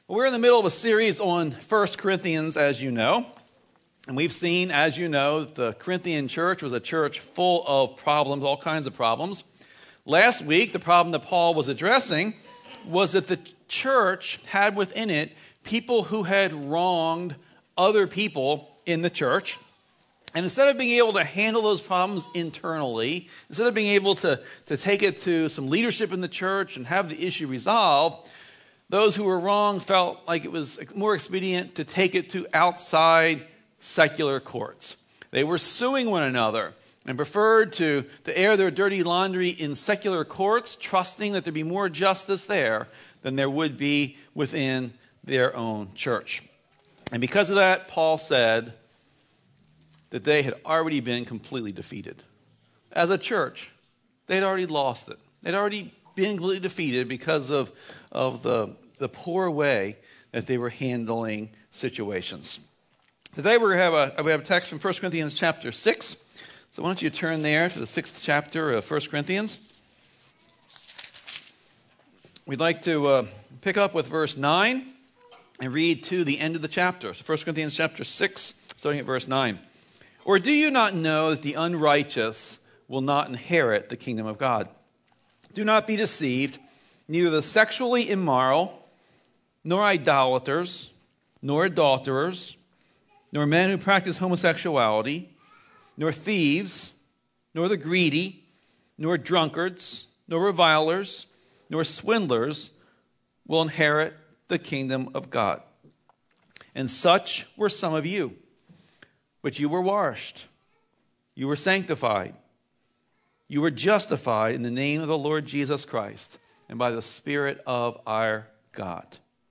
We're in the middle of a series on 1 Corinthians, as you know. And we've seen, as you know, that the Corinthian church was a church full of problems, all kinds of problems. Last week, the problem that Paul was addressing was that the church had within it people who had wronged other people in the church. And instead of being able to handle those problems internally, instead of being able to take it to some leadership in the church and have the issue resolved, those who were wrong felt like it was more expedient to take it to outside secular courts. They were suing one another and preferred to air their dirty laundry in secular courts, trusting that there'd be more justice there than there would be within their own church. And because of that, Paul said that they had already been completely defeated. As a church, they'd already lost it. They'd already been completely defeated because of the poor way that they were handling situations. Today we have a text from 1 Corinthians chapter 6. So why don't you turn there to the 6th chapter of 1 Corinthians. We'd like to pick up with verse 9 and read to the end of the chapter. So 1 Corinthians chapter 6, starting at verse 9. Or do you not know that the unrighteous will not inherit the kingdom of God? Do not be deceived. Neither the sexually immoral, nor idolaters, nor adulterers, nor men who practice homosexuality, nor thieves, nor the greedy, nor drunkards, nor revilers, nor swindlers will inherit the kingdom of God. And such were some of you. But you were washed, you were sanctified, you were justified in the name of the Lord Jesus Christ and by the Spirit of our God.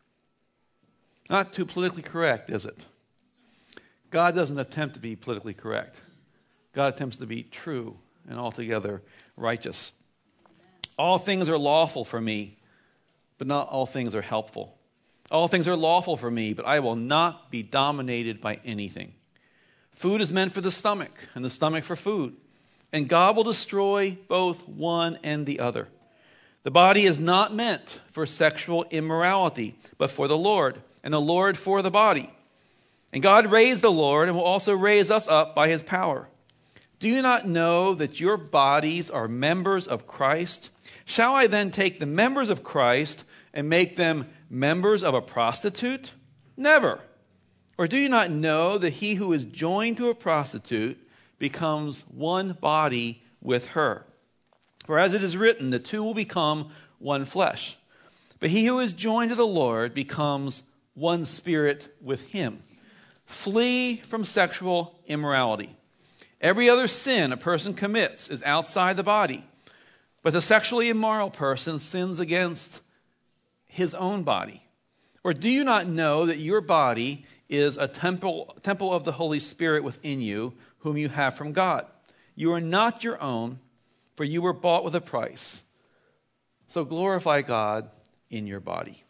Not too politically correct, is it? God doesn't attempt to be politically correct. God attempts to be true and altogether righteous. All things are lawful for me, but not all things are helpful. All things are lawful for me, but I will not be dominated by anything. Food is meant for the stomach, and the stomach for food. And God will destroy both one and the other. The body is not meant for sexual immorality, but for the Lord, and the Lord for the body. And God raised the Lord and will also raise us up by his power. Do you not know that your bodies are members of Christ? Shall I then take the members of Christ and make them members of a prostitute? Never. Or do you not know that he who is joined to a prostitute becomes one body with her? For as it is written, the two will become one flesh. But he who is joined to the Lord becomes one spirit with him. Flee from sexual immorality. Every other sin a person commits is outside the body, but the sexually immoral person sins against his own body. Or do you not know that your body is a temple of the Holy Spirit within you, whom you have from God? You are not your own, for you were bought with a price. So glorify God in your body.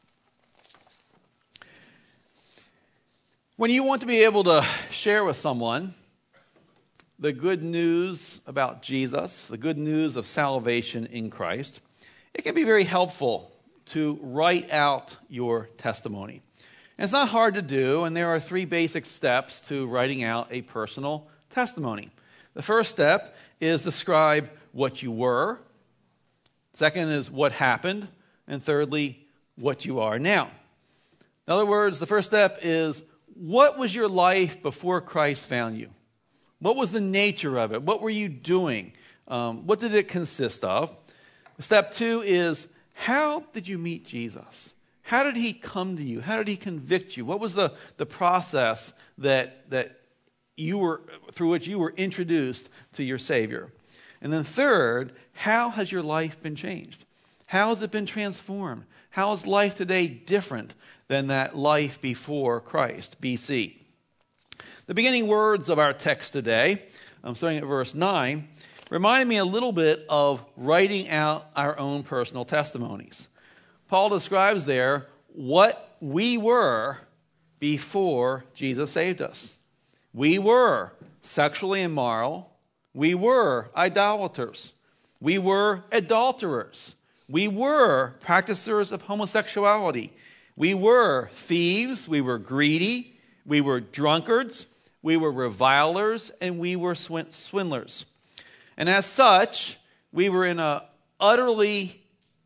When you want to be able to share with someone the good news about Jesus, the good news of salvation in Christ, it can be very helpful to write out your testimony. And it's not hard to do, and there are 3 basic steps to writing out a personal testimony. The first step is describe what you were. Second is what happened. And thirdly, what you are now. In other words, the first step is, what was your life before Christ found you? What was the nature of it? What were you doing? What did it consist of? Step 2 is, how did you meet Jesus? How did he come to you? How did he convict you? What was the process that you were through which you were introduced to your Savior? And then third, how has your life been changed? How has it been transformed? How is life today different than that life before Christ, BC? The beginning words of our text today, starting at verse 9, remind me a little bit of writing out our own personal testimonies. Paul describes there what we were before Jesus saved us. We were sexually immoral. We were idolaters. We were adulterers. We were practicers of homosexuality. We were thieves, we were greedy, we were drunkards, we were revilers, and we were swindlers. And as such, we were in an utterly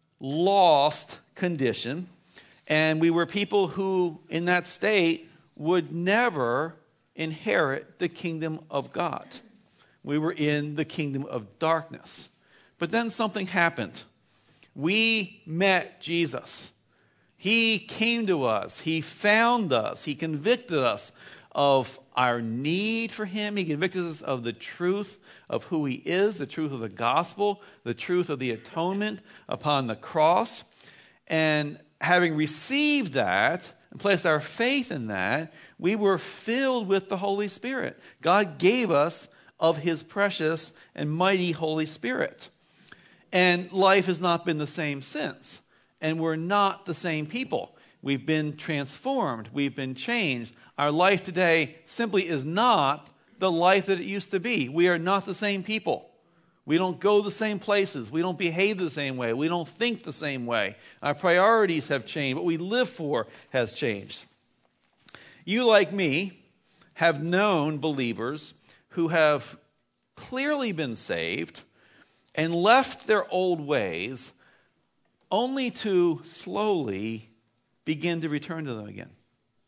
lost condition, and we were people who, in that state, would never inherit the kingdom of God. We were in the kingdom of darkness. But then something happened. We met Jesus. He came to us. He found us. He convicted us of our need for him. He convicted us of the truth of who he is, the truth of the gospel, the truth of the atonement upon the cross. And having received that and placed our faith in that, we were filled with the Holy Spirit. God gave us of his precious and mighty Holy Spirit. And life has not been the same since. And we're not the same people. We've been transformed. We've been changed. Our life today simply is not the life that it used to be. We are not the same people. We don't go the same places. We don't behave the same way. We don't think the same way. Our priorities have changed. What we live for has changed. You, like me, have known believers who have clearly been saved and left their old ways only to slowly begin to return to them again.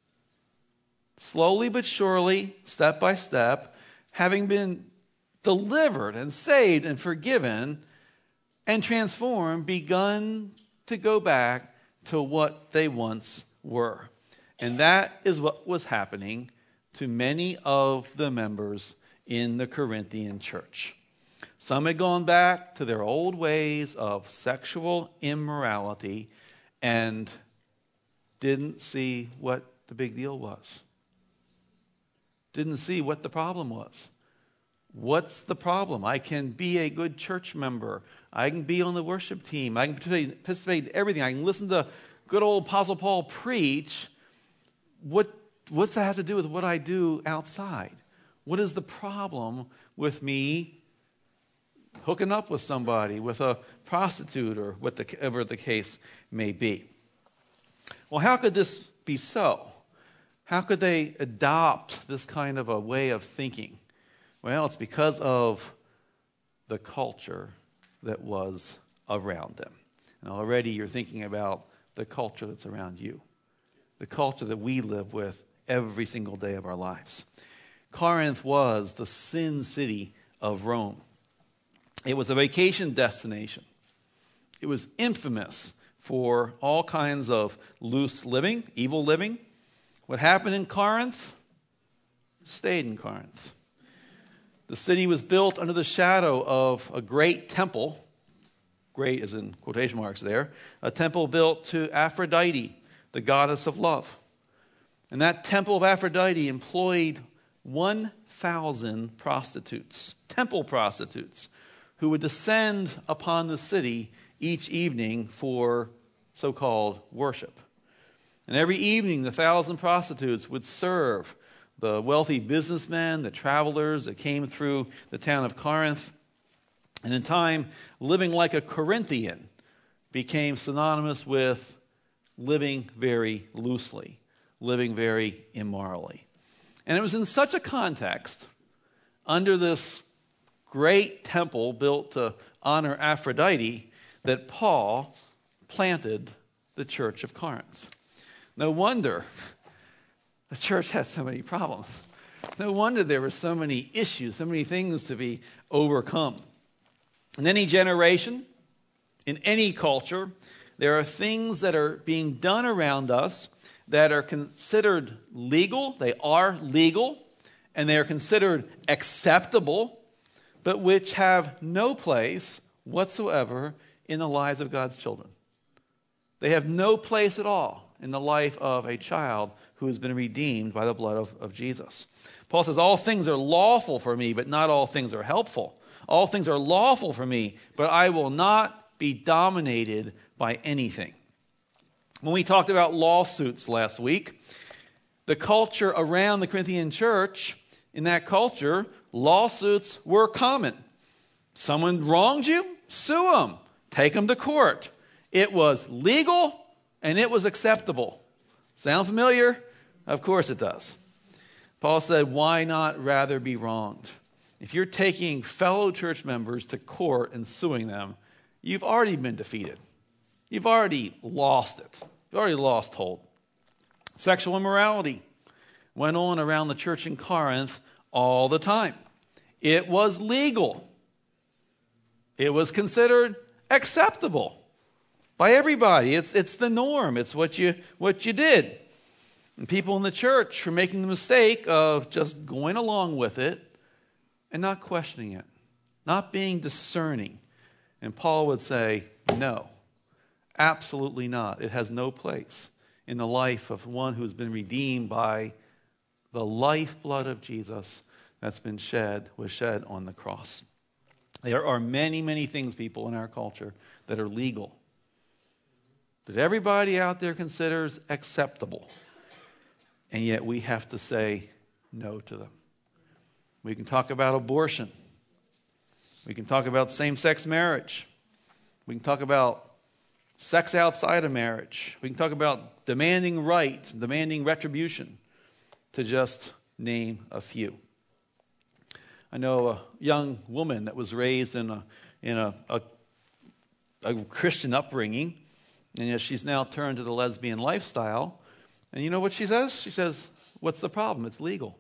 Slowly but surely, step by step, having been delivered and saved and forgiven and transformed, begun to go back to what they once were. And that is what was happening to many of the members in the Corinthian church. Some had gone back to their old ways of sexual immorality and didn't see what the big deal was. Didn't see what the problem was. What's the problem? I can be a good church member. I can be on the worship team. I can participate in everything. I can listen to good old Apostle Paul preach. What's that have to do with what I do outside? What is the problem with me hooking up with somebody, with a prostitute, or whatever the case may be? Well, how could this be so? How could they adopt this kind of a way of thinking? Well, it's because of the culture that was around them. And already you're thinking about the culture that's around you, the culture that we live with every single day of our lives. Corinth was the sin city of Rome. It was a vacation destination. It was infamous for all kinds of loose living, evil living. What happened in Corinth stayed in Corinth. The city was built under the shadow of a great temple, great as in quotation marks there, a temple built to Aphrodite, the goddess of love. And that temple of Aphrodite employed 1,000 prostitutes, temple prostitutes, who would descend upon the city each evening for so-called worship. And every evening, the 1,000 prostitutes would serve the wealthy businessmen, the travelers that came through the town of Corinth. And in time, living like a Corinthian became synonymous with living very loosely, living very immorally. And it was in such a context, under this great temple built to honor Aphrodite, that Paul planted the church of Corinth. No wonder the church had so many problems. No wonder there were so many issues, so many things to be overcome. In any generation, in any culture, there are things that are being done around us that are considered legal. They are legal, and they are considered acceptable, but which have no place whatsoever in the lives of God's children. They have no place at all in the life of a child who has been redeemed by the blood of Jesus. Paul says, all things are lawful for me, but not all things are helpful. All things are lawful for me, but I will not be dominated by anything. When we talked about lawsuits last week, the culture around the Corinthian church, in that culture, lawsuits were common. Someone wronged you, sue them, take them to court. It was legal and it was acceptable. Sound familiar? Of course it does. Paul said, why not rather be wronged? If you're taking fellow church members to court and suing them, you've already been defeated. You've already lost it. You've already lost hold. Sexual immorality went on around the church in Corinth all the time. It was legal. It was considered acceptable by everybody. It's the norm. It's what you did. And people in the church were making the mistake of just going along with it and not questioning it, not being discerning. And Paul would say, no, absolutely not. It has no place in the life of one who's been redeemed by the lifeblood of Jesus that's been was shed on the cross. There are many, many things, people, in our culture that are legal, that everybody out there considers acceptable. And yet we have to say no to them. We can talk about abortion. We can talk about same-sex marriage. We can talk about sex outside of marriage. We can talk about demanding rights, demanding retribution, to just name a few. I know a young woman that was raised in a Christian upbringing, and yet she's now turned to the lesbian lifestyle. And you know what she says? She says, what's the problem? It's legal.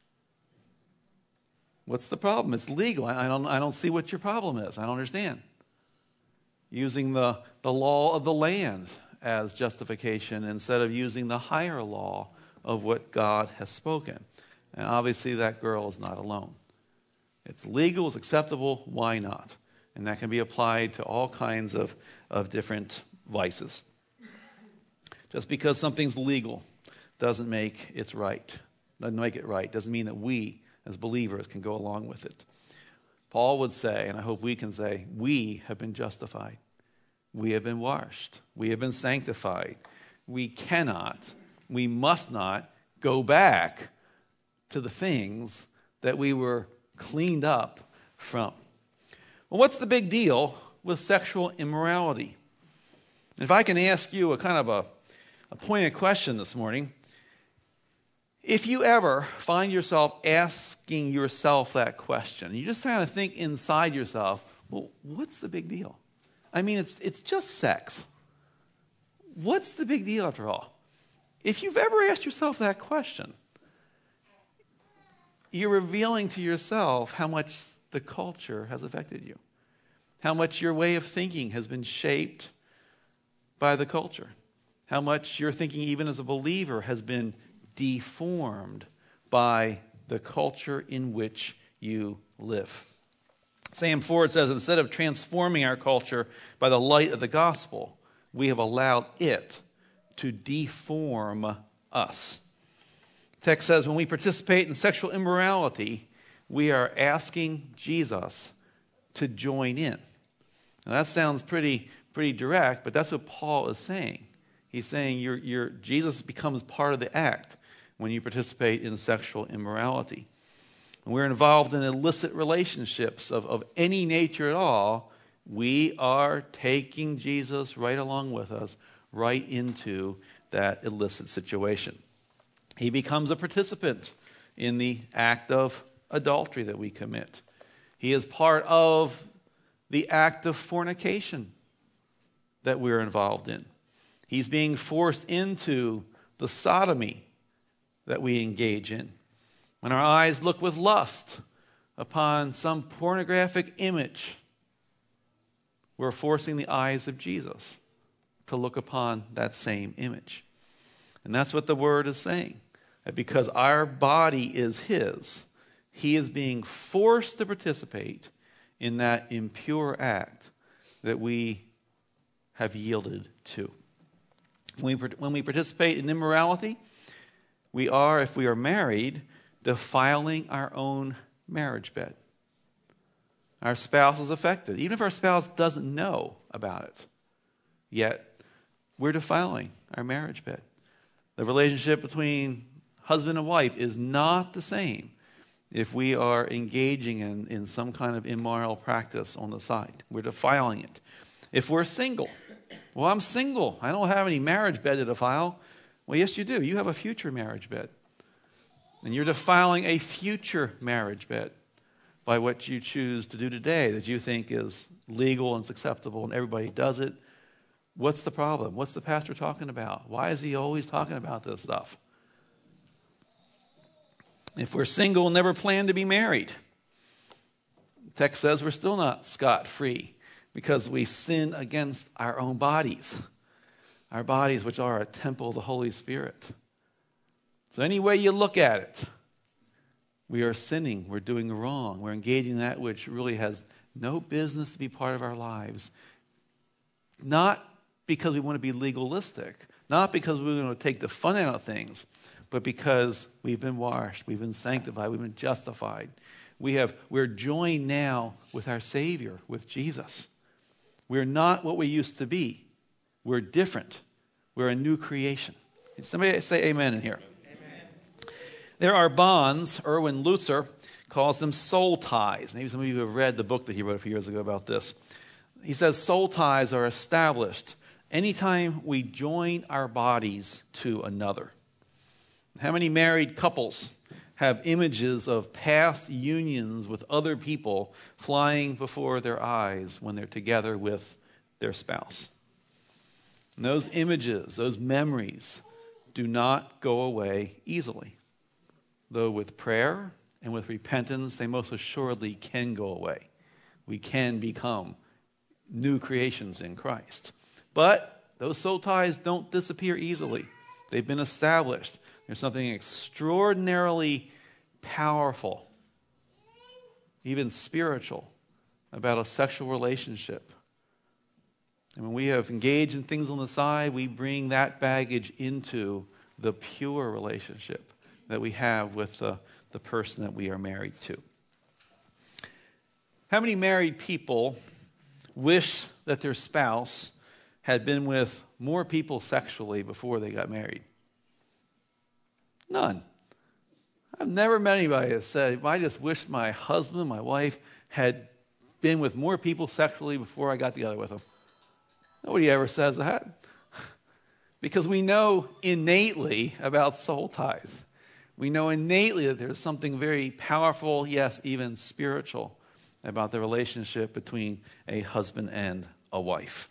What's the problem? It's legal. I don't see what your problem is. I don't understand. Using the law of the land as justification instead of using the higher law of what God has spoken. And obviously that girl is not alone. It's legal, it's acceptable, why not? And that can be applied to all kinds of different vices. Just because something's legal doesn't make it right. Doesn't mean that we, as believers, can go along with it. Paul would say, and I hope we can say, we have been justified. We have been washed. We have been sanctified. We must not go back to the things that we were cleaned up from. Well, what's the big deal with sexual immorality? If I can ask you a kind of a pointed question this morning, if you ever find yourself asking yourself that question, you just kind of think inside yourself, well, what's the big deal? I mean, it's just sex. What's the big deal after all? If you've ever asked yourself that question, you're revealing to yourself how much the culture has affected you, how much your way of thinking has been shaped by the culture, how much your thinking even as a believer has been deformed by the culture in which you live. Sam Ford says, instead of transforming our culture by the light of the gospel, we have allowed it to deform us. The text says, when we participate in sexual immorality, we are asking Jesus to join in. Now that sounds pretty direct, but that's what Paul is saying. He's saying Jesus becomes part of the act when you participate in sexual immorality. When we're involved in illicit relationships of any nature at all, we are taking Jesus right along with us, right into that illicit situation. He becomes a participant in the act of adultery that we commit. He is part of the act of fornication that we're involved in. He's being forced into the sodomy that we engage in. When our eyes look with lust upon some pornographic image, we're forcing the eyes of Jesus to look upon that same image. And that's what the word is saying. That because our body is his, he is being forced to participate in that impure act that we have yielded to. When we participate in immorality, we are, if we are married, defiling our own marriage bed. Our spouse is affected, even if our spouse doesn't know about it. Yet, we're defiling our marriage bed. The relationship between husband and wife is not the same if we are engaging in some kind of immoral practice on the side. We're defiling it. If we're single, well, I'm single. I don't have any marriage bed to defile. Well, yes, you do. You have a future marriage bed. And you're defiling a future marriage bed by what you choose to do today that you think is legal and is acceptable and everybody does it. What's the problem? What's the pastor talking about? Why is he always talking about this stuff? If we're single and never plan to be married, the text says we're still not scot-free because we sin against our own bodies. Our bodies, which are a temple of the Holy Spirit. So any way you look at it, we are sinning, we're doing wrong, we're engaging in that which really has no business to be part of our lives. Not because we want to be legalistic, not because we want to take the fun out of things, but because we've been washed, we've been sanctified, we've been justified. We're joined now with our Savior, with Jesus. We're not what we used to be. We're different. We're a new creation. Can somebody say amen in here? Amen. There are bonds. Erwin Lutzer calls them soul ties. Maybe some of you have read the book that he wrote a few years ago about this. He says soul ties are established anytime we join our bodies to another. How many married couples have images of past unions with other people flying before their eyes when they're together with their spouse? And those images, those memories, do not go away easily. Though with prayer and with repentance, they most assuredly can go away. We can become new creations in Christ. But those soul ties don't disappear easily. They've been established. There's something extraordinarily powerful, even spiritual, about a sexual relationship. And when we have engaged in things on the side, we bring that baggage into the pure relationship that we have with the person that we are married to. How many married people wish that their spouse had been with more people sexually before they got married? None. I've never met anybody that said, I just wish my husband, my wife, had been with more people sexually before I got together with them. Nobody ever says that. Because we know innately about soul ties. We know innately that there's something very powerful, yes, even spiritual, about the relationship between a husband and a wife.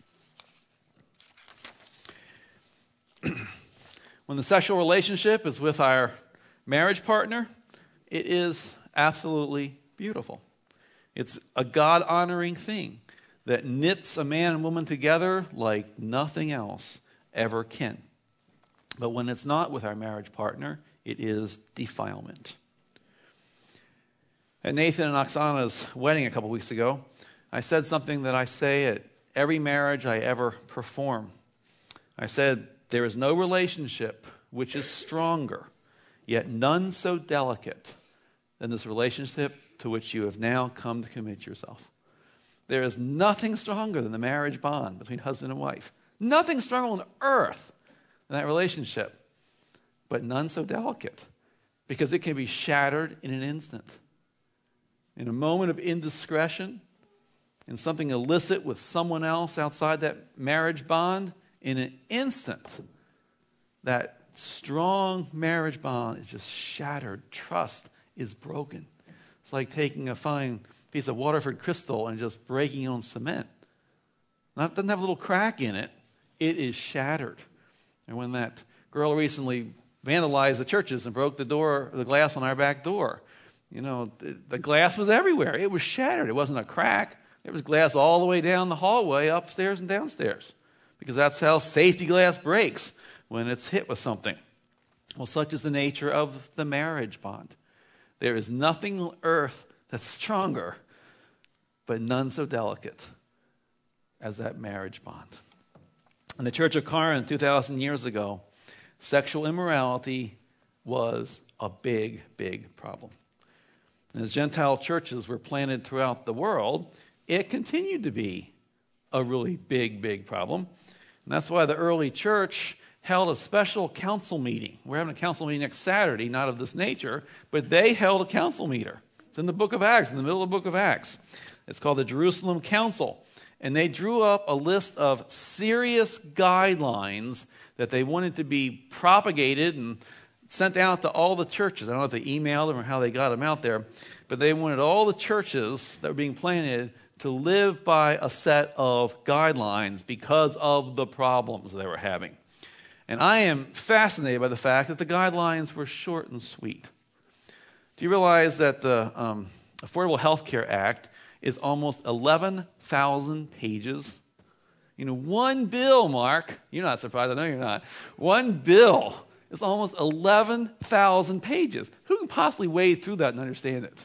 When the sexual relationship is with our marriage partner, it is absolutely beautiful. It's a God-honoring thing that knits a man and woman together like nothing else ever can. But when it's not with our marriage partner, it is defilement. At Nathan and Oksana's wedding a couple weeks ago, I said something that I say at every marriage I ever perform. I said, there is no relationship which is stronger, yet none so delicate than this relationship to which you have now come to commit yourself. There is nothing stronger than the marriage bond between husband and wife. Nothing stronger on earth than that relationship, but none so delicate, because it can be shattered in an instant. In a moment of indiscretion, in something illicit with someone else outside that marriage bond, in an instant, that strong marriage bond is just shattered. Trust is broken. It's like taking a fine piece of Waterford crystal and just breaking it on cement. It doesn't have a little crack in it. It is shattered. And when that girl recently vandalized the churches and broke the glass on our back door, the glass was everywhere. It was shattered. It wasn't a crack. There was glass all the way down the hallway, upstairs and downstairs, because that's how safety glass breaks when it's hit with something. Well, such is the nature of the marriage bond. There is nothing on earth that's stronger, but none so delicate as that marriage bond. In the Church of Corinth 2,000 years ago, sexual immorality was a big, big problem. And as Gentile churches were planted throughout the world, it continued to be a really big, big problem. And that's why the early church held a special council meeting. We're having a council meeting next Saturday, not of this nature, but they held a council meeting. It's in the book of Acts, in the middle of the book of Acts. It's called the Jerusalem Council. And they drew up a list of serious guidelines that they wanted to be propagated and sent out to all the churches. I don't know if they emailed them or how they got them out there, but they wanted all the churches that were being planted to live by a set of guidelines because of the problems they were having. And I am fascinated by the fact that the guidelines were short and sweet. Do you realize that the Affordable Health Care Act is almost 11,000 pages? You know, one bill, Mark, you're not surprised, I know you're not. One bill is almost 11,000 pages. Who can possibly wade through that and understand it?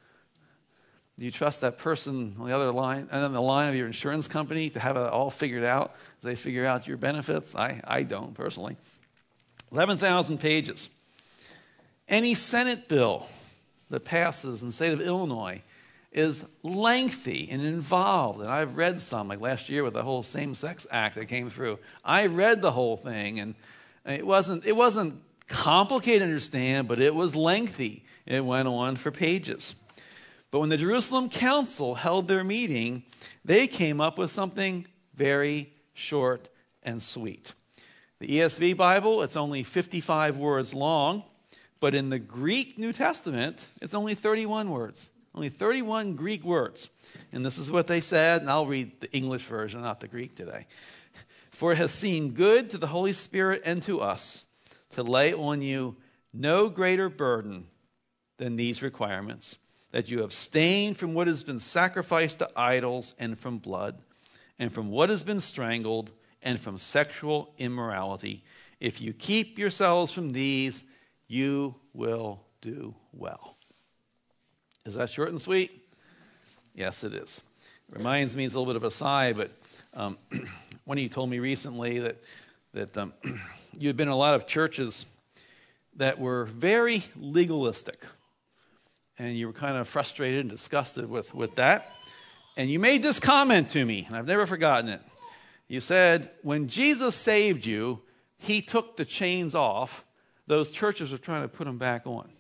Do you trust that person on the other line, and on the line of your insurance company to have it all figured out as they figure out your benefits? I don't, personally. 11,000 pages. Any Senate bill that passes in the state of Illinois is lengthy and involved. And I've read some, like last year with the whole Same-Sex Act that came through. I read the whole thing, and it wasn't complicated to understand, but it was lengthy. It went on for pages. But when the Jerusalem Council held their meeting, they came up with something very short and sweet. The ESV Bible, it's only 55 words long, but in the Greek New Testament, it's only 31 words. Only 31 Greek words. And this is what they said, and I'll read the English version, not the Greek today. For it has seemed good to the Holy Spirit and to us to lay on you no greater burden than these requirements, that you abstain from what has been sacrificed to idols, and from blood, and from what has been strangled, and from sexual immorality. If you keep yourselves from these, you will do well. Is that short and sweet? Yes, it is. It reminds me, it's a little bit of a sigh, but one of you told me recently that you had been in a lot of churches that were very legalistic. And you were kind of frustrated and disgusted with that. And you made this comment to me, and I've never forgotten it. You said, when Jesus saved you, he took the chains off. Those churches were trying to put them back on.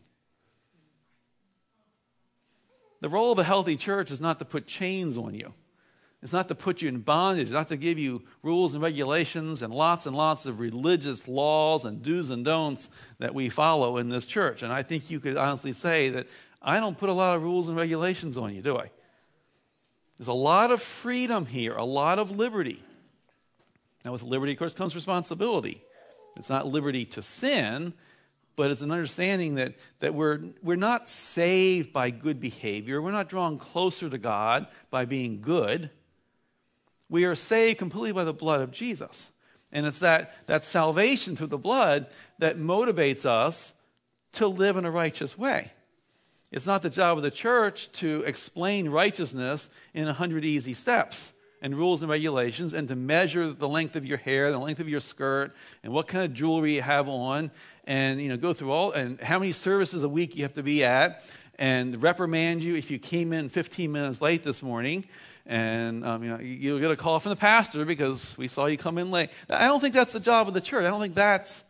The role of a healthy church is not to put chains on you. It's not to put you in bondage. It's not to give you rules and regulations and lots of religious laws and do's and don'ts that we follow in this church. And I think you could honestly say that I don't put a lot of rules and regulations on you, do I? There's a lot of freedom here, a lot of liberty. Now, with liberty, of course, comes responsibility. It's not liberty to sin, but it's an understanding that we're not saved by good behavior. We're not drawn closer to God by being good. We are saved completely by the blood of Jesus. And it's that salvation through the blood that motivates us to live in a righteous way. It's not the job of the church to explain righteousness in 100 easy steps and rules and regulations, and to measure the length of your hair, the length of your skirt, and what kind of jewelry you have on, and go through all, and how many services a week you have to be at, and reprimand you if you came in 15 minutes late this morning, and you'll get a call from the pastor because we saw you come in late. I don't think that's the job of the church. I don't think that's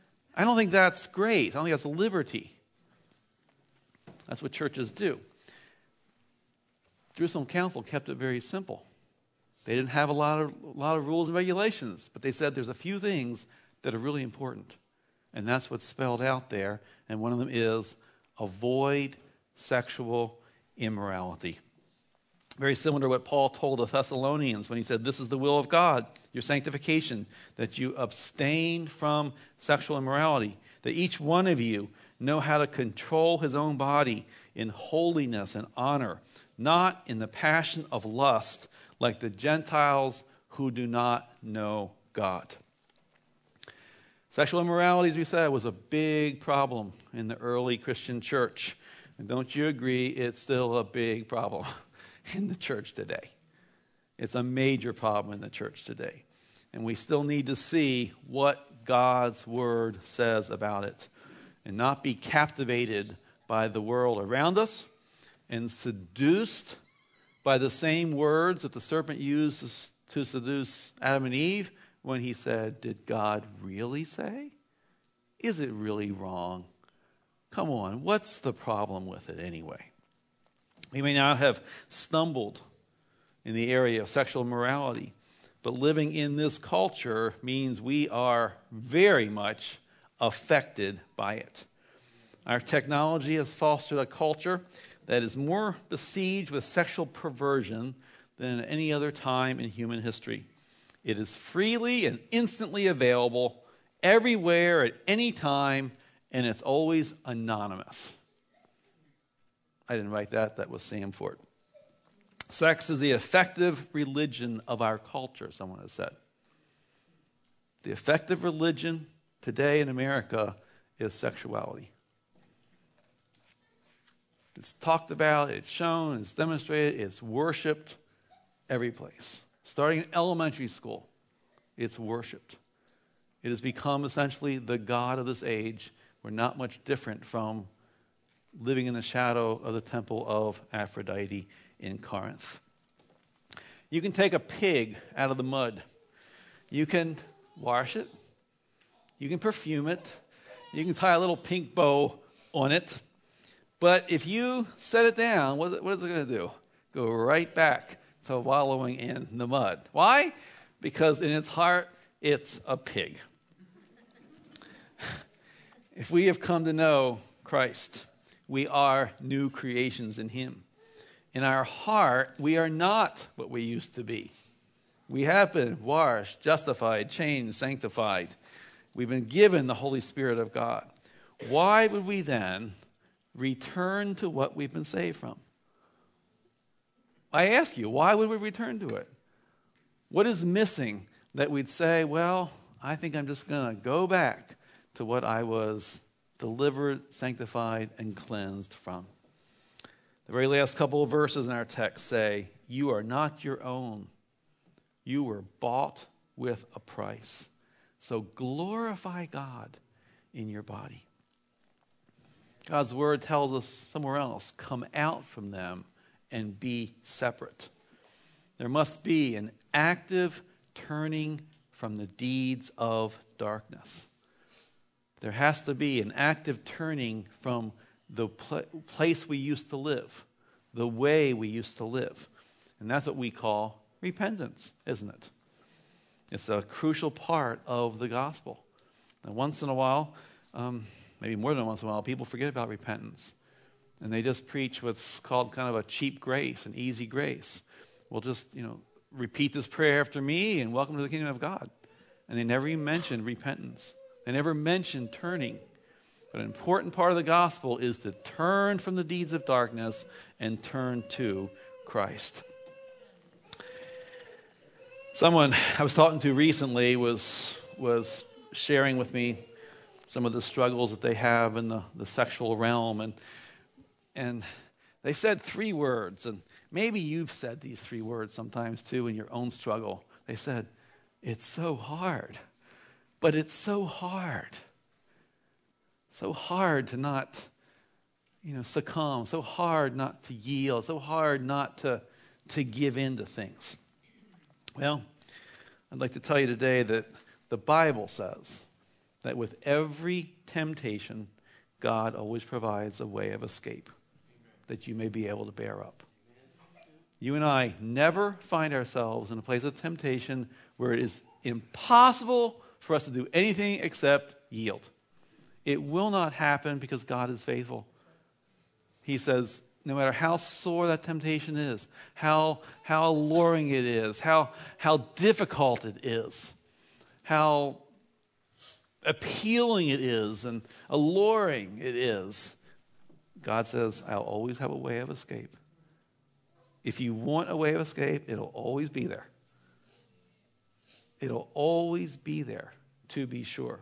great. I don't think that's liberty. That's what churches do. Jerusalem Council kept it very simple. They didn't have a lot of rules and regulations, but they said there's a few things that are really important. And that's what's spelled out there. And one of them is avoid sexual immorality. Very similar to what Paul told the Thessalonians when he said, this is the will of God, your sanctification, that you abstain from sexual immorality, that each one of you know how to control his own body in holiness and honor, not in the passion of lust, like the Gentiles who do not know God. Sexual immorality, as we said, was a big problem in the early Christian church. And don't you agree, it's still a big problem in the church today. It's a major problem in the church today. And we still need to see what God's word says about it, and not be captivated by the world around us and seduced by the same words that the serpent used to seduce Adam and Eve when he said, did God really say? Is it really wrong? Come on, what's the problem with it anyway? We may not have stumbled in the area of sexual immorality, But living in this culture means we are very much affected by it. Our technology has fostered a culture that is more besieged with sexual perversion than at any other time in human history. It is freely and instantly available everywhere at any time, and it's always anonymous. I didn't write that. That was Sam Ford. Sex is the effective religion of our culture, someone has said. The effective religion today in America is sexuality. It's talked about, it's shown, it's demonstrated, it's worshipped every place. Starting in elementary school, it's worshipped. It has become essentially the god of this age. We're not much different from living in the shadow of the temple of Aphrodite in Corinth. You can take a pig out of the mud. You can wash it. You can perfume it. You can tie a little pink bow on it. But if you set it down, what is it going to do? Go right back to wallowing in the mud. Why? Because in its heart, it's a pig. If we have come to know Christ, we are new creations in him. In our heart, we are not what we used to be. We have been washed, justified, changed, sanctified. We've been given the Holy Spirit of God. Why would we then return to what we've been saved from? I ask you, why would we return to it? What is missing that we'd say, well, I think I'm just going to go back to what I was delivered, sanctified, and cleansed from? The very last couple of verses in our text say, you are not your own. You were bought with a price. So glorify God in your body. God's word tells us somewhere else, come out from them and be separate. There must be an active turning from the deeds of darkness. There has to be an active turning from the place we used to live, the way we used to live. And that's what we call repentance, isn't it? It's a crucial part of the gospel. And once in a while, maybe more than once in a while, people forget about repentance. And they just preach what's called kind of a cheap grace, an easy grace. We'll just, repeat this prayer after me and welcome to the kingdom of God. And they never even mention repentance. They never mention turning. But an important part of the gospel is to turn from the deeds of darkness and turn to Christ. Someone I was talking to recently was sharing with me some of the struggles that they have in the sexual realm. And they said 3 words, and maybe you've said these 3 words sometimes too in your own struggle. They said, it's so hard, but it's so hard. So hard to not, succumb, so hard not to yield, so hard not to give in to things. Well, I'd like to tell you today that the Bible says that with every temptation, God always provides a way of escape that you may be able to bear up. You and I never find ourselves in a place of temptation where it is impossible for us to do anything except yield. It will not happen because God is faithful. He says, no matter how sore that temptation is, how alluring it is, how difficult it is, how appealing it is and alluring it is, God says, I'll always have a way of escape. If you want a way of escape, it'll always be there. It'll always be there, to be sure.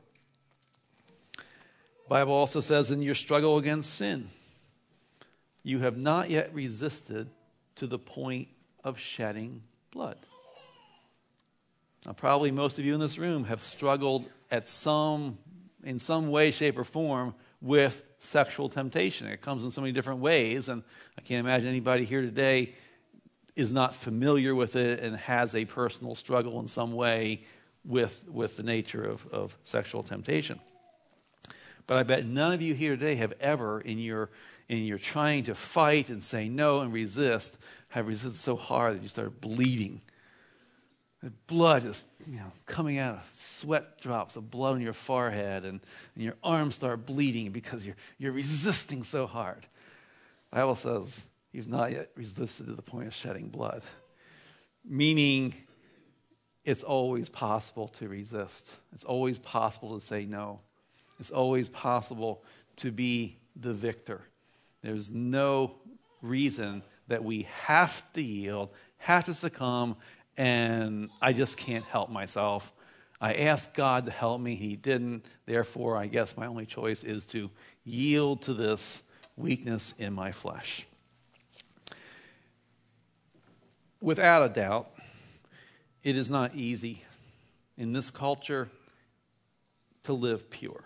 The Bible also says in your struggle against sin, you have not yet resisted to the point of shedding blood. Now, probably most of you in this room have struggled in some way, shape, or form with sexual temptation. It comes in so many different ways, and I can't imagine anybody here today is not familiar with it and has a personal struggle in some way with the nature of sexual temptation. But I bet none of you here today have ever, in your trying to fight and say no and resist, have resisted so hard that you started bleeding. The blood is coming out of sweat drops of blood on your forehead, and your arms start bleeding because you're resisting so hard. The Bible says you've not yet resisted to the point of shedding blood. Meaning it's always possible to resist. It's always possible to say no. It's always possible to be the victor. There's no reason that we have to yield, have to succumb, and I just can't help myself. I asked God to help me. He didn't. Therefore, I guess my only choice is to yield to this weakness in my flesh. Without a doubt, it is not easy in this culture to live pure.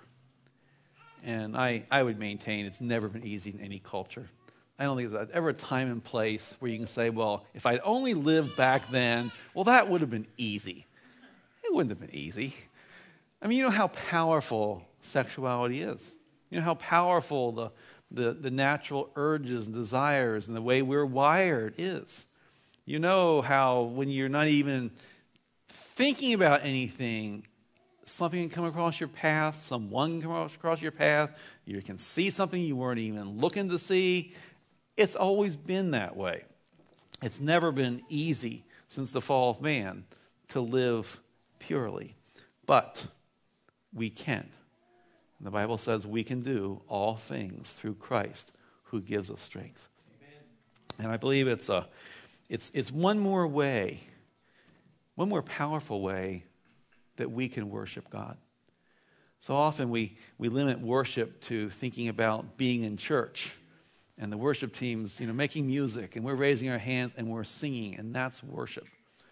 And I would maintain it's never been easy in any culture. I don't think there's ever a time and place where you can say, well, if I'd only lived back then, well, that would have been easy. It wouldn't have been easy. I mean, you know how powerful sexuality is. You know how powerful the natural urges and desires and the way we're wired is. You know how when you're not even thinking about anything, something can come across your path, someone can come across your path, you can see something you weren't even looking to see. It's always been that way. It's never been easy since the fall of man to live purely. But we can. And the Bible says we can do all things through Christ who gives us strength. Amen. And I believe it's one more way, one more powerful way that we can worship God. So often we limit worship to thinking about being in church and the worship teams, making music, and we're raising our hands and we're singing, and that's worship.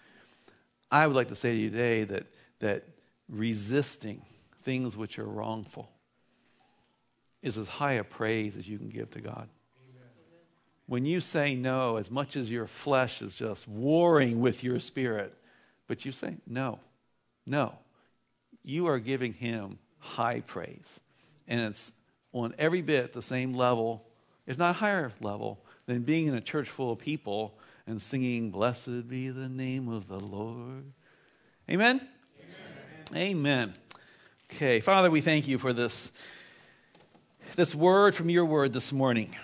I would like to say to you today that resisting things which are wrongful is as high a praise as you can give to God. Amen. When you say no, as much as your flesh is just warring with your spirit, but you say no, you are giving him high praise. And it's on every bit the same level, if not higher level, than being in a church full of people and singing, "Blessed be the name of the Lord." Amen? Amen. Amen. Okay, Father, we thank you for this word from your word this morning.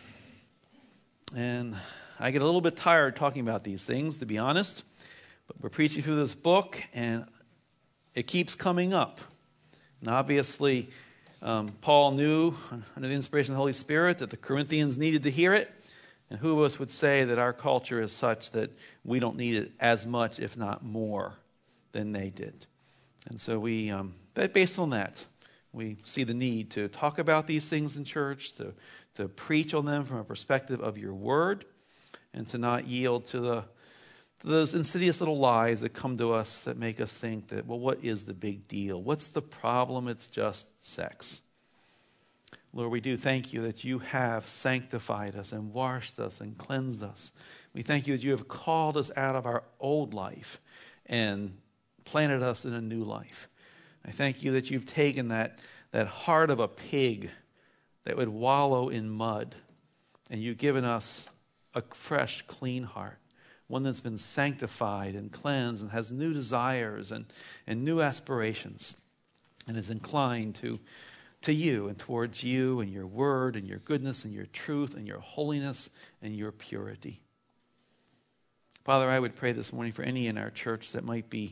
And I get a little bit tired talking about these things, to be honest. But we're preaching through this book, and it keeps coming up. And obviously, Paul knew, under the inspiration of the Holy Spirit, that the Corinthians needed to hear it. And who of us would say that our culture is such that we don't need it as much, if not more, than they did? And so based on that, we see the need to talk about these things in church, to preach on them from a perspective of your word, and to not yield to those insidious little lies that come to us that make us think that, well, what is the big deal? What's the problem? It's just sex. Lord, we do thank you that you have sanctified us and washed us and cleansed us. We thank you that you have called us out of our old life and planted us in a new life. I thank you that you've taken that heart of a pig that would wallow in mud, and you've given us a fresh, clean heart, one that's been sanctified and cleansed and has new desires and new aspirations, and is inclined to you and towards you and your word and your goodness and your truth and your holiness and your purity. Father, I would pray this morning for any in our church that might be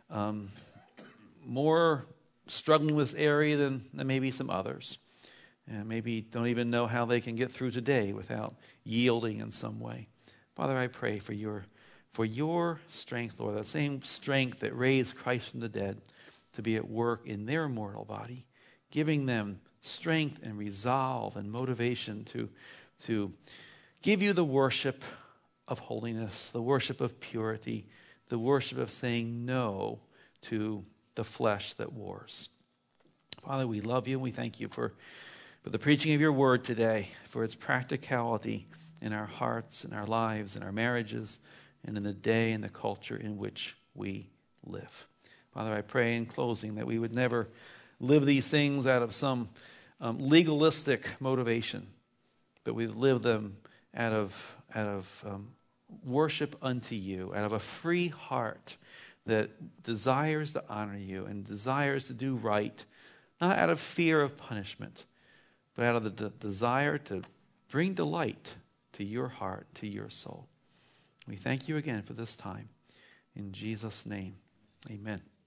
more struggling with this area than maybe some others, and maybe don't even know how they can get through today without yielding in some way. Father, I pray for your strength, Lord, that same strength that raised Christ from the dead, to be at work in their mortal body, giving them strength and resolve and motivation to give you the worship of holiness, the worship of purity, the worship of saying no to the flesh that wars. Father, we love you and we thank you for the preaching of your word today, for its practicality in our hearts, in our lives, in our marriages, and in the day and the culture in which we live. Father, I pray in closing that we would never live these things out of some legalistic motivation, but we live them out of worship unto you, out of a free heart that desires to honor you and desires to do right, not out of fear of punishment, but out of the desire to bring delight to your heart, to your soul. We thank you again for this time. In Jesus' name, amen.